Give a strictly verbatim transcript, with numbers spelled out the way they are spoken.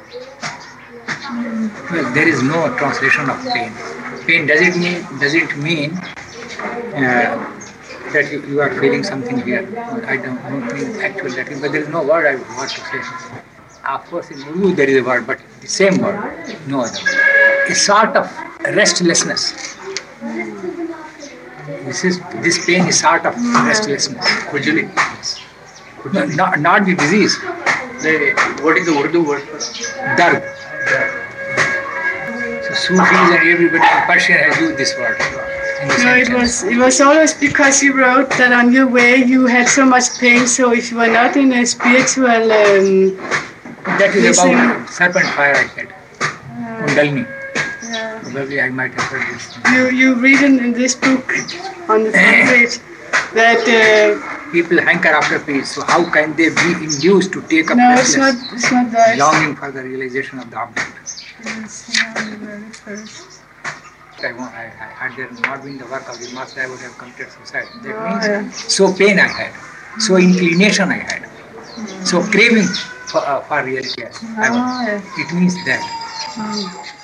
Well, there is no translation of pain. Pain does it mean does it mean uh, that you, you are feeling something here? I don't, don't mean actual that, but there is no word I want to say. Of course, in Urdu there is a word, but the same word, no other word. A sort of restlessness. This is this pain is sort of restlessness. Khujli. No, not, not the disease. The, what is the Urdu word for Dard. So Sufis and everybody in Persian has used this word. In the No, it was it was always because you wrote that on your way you had so much pain. So if you were not in a spiritual, um, that is listen. about serpent fire I had. Kundalini. Yeah. Probably I might have heard this. You you read in, in this book on the front page that uh, People hanker after peace. So how can they be induced to take up no, it's not restless, it's not that. longing for the realization of the object? It's not the very first. I, want, I, I had there not been the work of the master, I would have committed suicide. That Oh, means yeah. so pain I had, so inclination I had, so craving for, uh, for reality. I Oh, was. yeah. It means that. Mm.